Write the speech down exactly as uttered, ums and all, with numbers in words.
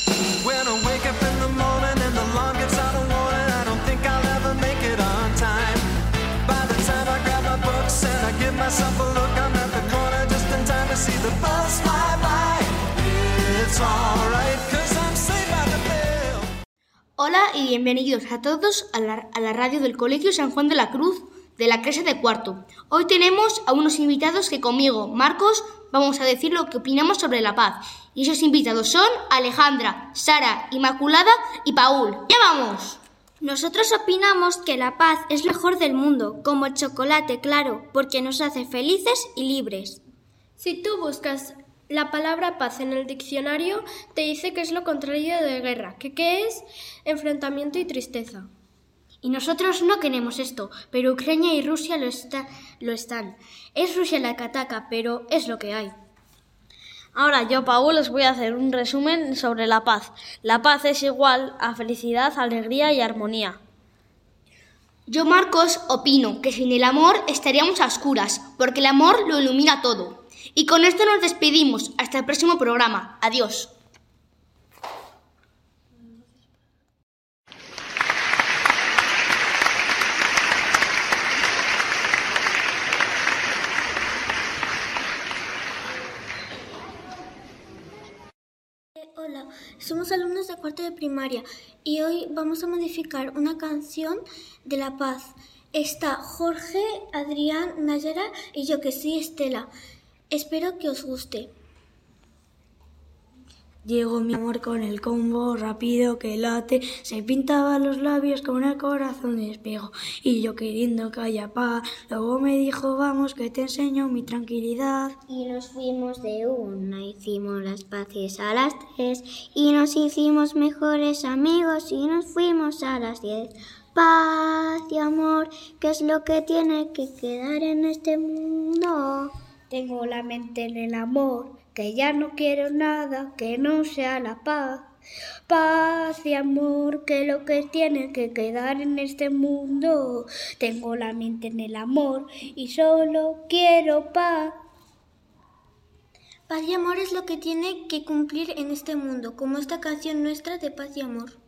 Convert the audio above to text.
When I wake up in the morning and the alarm gives out a warning, I don't think I'll ever make it on time. By the time I grab my books and I give myself a look, I'm at the corner just in time to see the bus fly by. It's alright, cause I'm saved by the bell. Hola y bienvenidos a todos a la, a la radio del Colegio San Juan de la Cruz de la clase de cuarto. Hoy tenemos a unos invitados que conmigo, Marcos, vamos a decir lo que opinamos sobre la paz. Y esos invitados son Alejandra, Sara, Inmaculada y Paul. ¡Ya vamos! Nosotros opinamos que la paz es lo mejor del mundo, como el chocolate, claro, porque nos hace felices y libres. Si tú buscas la palabra paz en el diccionario, te dice que es lo contrario de guerra, que qué es enfrentamiento y tristeza. Y nosotros no queremos esto, pero Ucrania y Rusia lo, está, lo están. Es Rusia la que ataca, pero es lo que hay. Ahora yo, Paul, os voy a hacer un resumen sobre la paz. La paz es igual a felicidad, alegría y armonía. Yo, Marcos, opino que sin el amor estaríamos a oscuras, porque el amor lo ilumina todo. Y con esto nos despedimos. Hasta el próximo programa. Adiós. Hola, somos alumnos de cuarto de primaria y hoy vamos a modificar una canción de la paz. Está Jorge, Adrián, Nayara y yo que sí, Estela. Espero que os guste. Llegó mi amor con el combo rápido que late, se pintaba los labios con el corazón de espejo y yo queriendo que haya paz, luego me dijo vamos que te enseño mi tranquilidad. Y nos fuimos de una, hicimos las paces a las tres y nos hicimos mejores amigos y nos fuimos a las diez. Paz y amor, ¿qué es lo que tiene que quedar en este mundo? Tengo la mente en el amor, que ya no quiero nada que no sea la paz. Paz y amor, que es lo que tiene que quedar en este mundo. Tengo la mente en el amor y solo quiero paz. Paz y amor es lo que tiene que cumplir en este mundo, como esta canción nuestra de paz y amor.